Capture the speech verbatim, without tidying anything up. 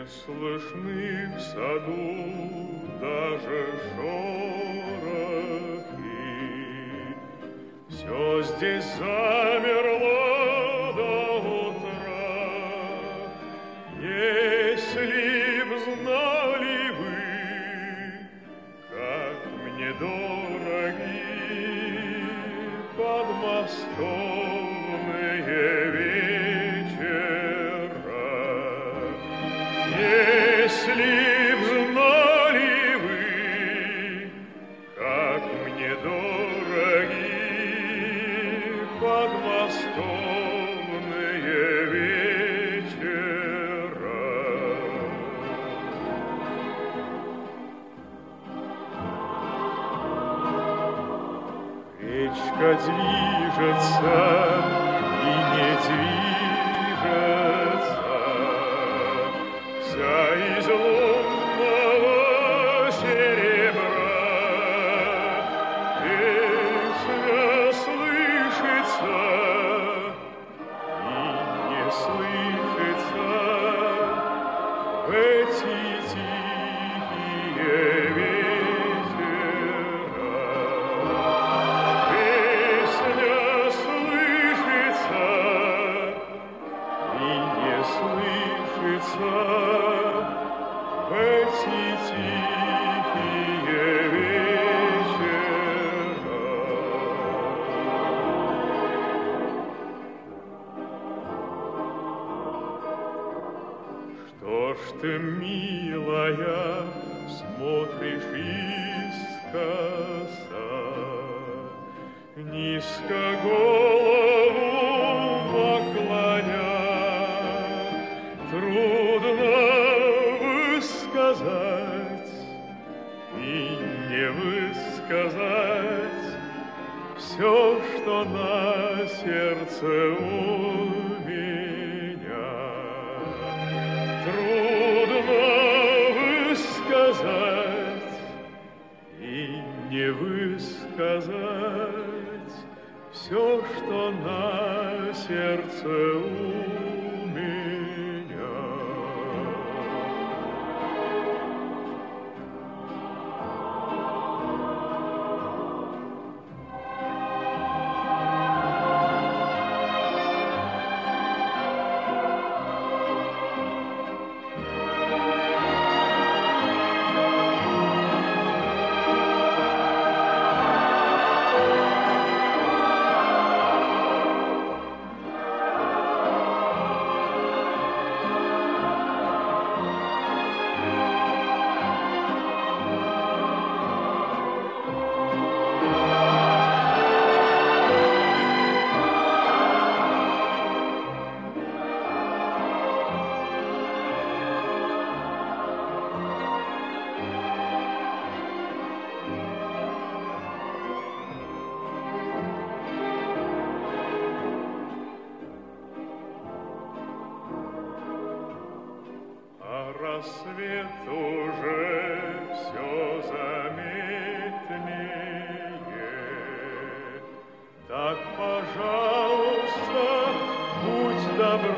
слышны в саду даже шорохи. Все здесь замерло до утра. Если б знали вы, как мне дороги подмосковные вечера, если б знали вы, как мне дороги подмосковные вечера. Речка движется и не движется, вся из лунного серебра. Песня слышится и не слышится в эти тихие вечера. Песня слышится и не слышится в эти тихие вечера. Что ж ты, милая, смотришь искоса, низко голову поклоня? Трудно высказать и не высказать все, что на сердце у меня. Трудно высказать и не высказать все, что на сердце у меня. Рассвет уже все заметнее. Так, пожалуйста, будь добра,